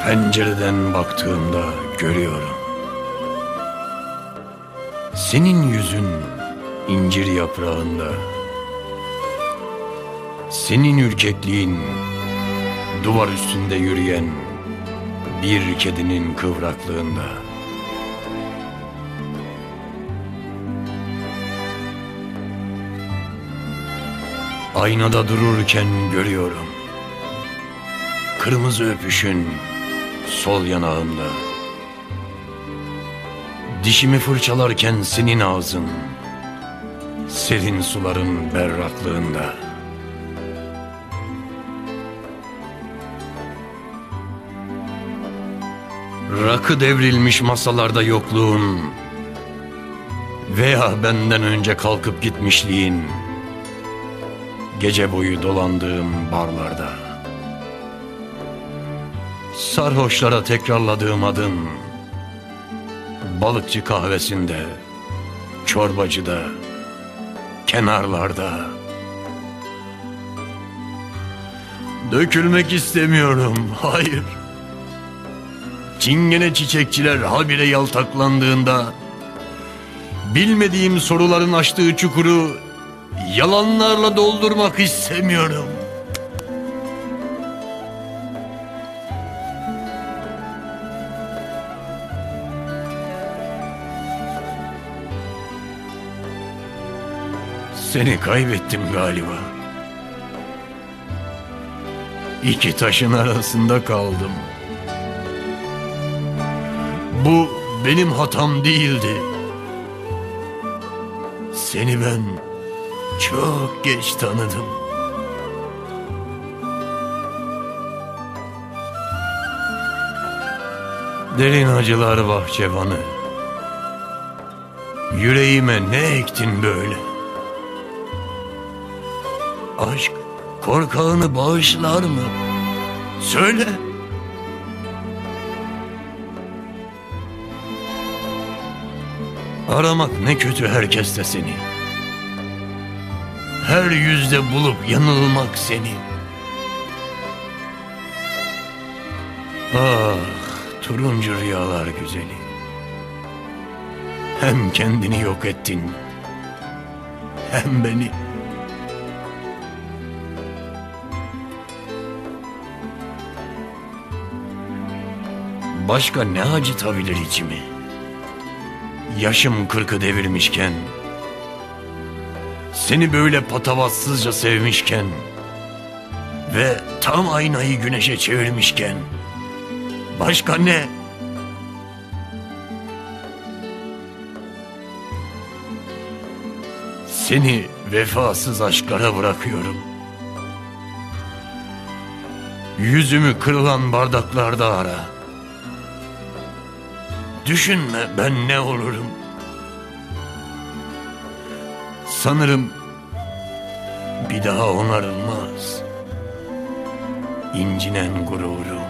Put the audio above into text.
Pencereden baktığımda görüyorum. Senin yüzün incir yaprağında. Senin ürkekliğin duvar üstünde yürüyen bir kedinin kıvraklığında. Aynada dururken görüyorum. Kırmızı öpüşün sol yanağımda. Dişimi fırçalarken senin ağzın, serin suların berraklığında. Rakı devrilmiş masalarda yokluğun veya benden önce kalkıp gitmişliğin, gece boyu dolandığım barlarda. Sarhoşlara tekrarladığım adın, balıkçı kahvesinde, çorbacıda, kenarlarda. Dökülmek istemiyorum, hayır. Çingene çiçekçiler habire yaltaklandığında, bilmediğim soruların açtığı çukuru yalanlarla doldurmak istemiyorum. Seni kaybettim galiba. İki taşın arasında kaldım. Bu benim hatam değildi. Seni ben çok geç tanıdım. Derin acılar bahçıvanı. Yüreğime ne ektin böyle? Aşk korkağını bağışlar mı? Söyle. Aramak ne kötü herkeste seni. Her yüzde bulup yanılmak seni. Ah, turuncu rüyalar güzeli. Hem kendini yok ettin, hem beni. Başka ne acıtabilir içimi? Yaşım 40'ı devirmişken, seni böyle patavatsızca sevmişken ve tam aynayı güneşe çevirmişken, başka ne? Seni vefasız aşklara bırakıyorum. Yüzümü kırılan bardaklarda ara. Düşünme ben ne olurum. Sanırım bir daha onarılmaz incinen gururum.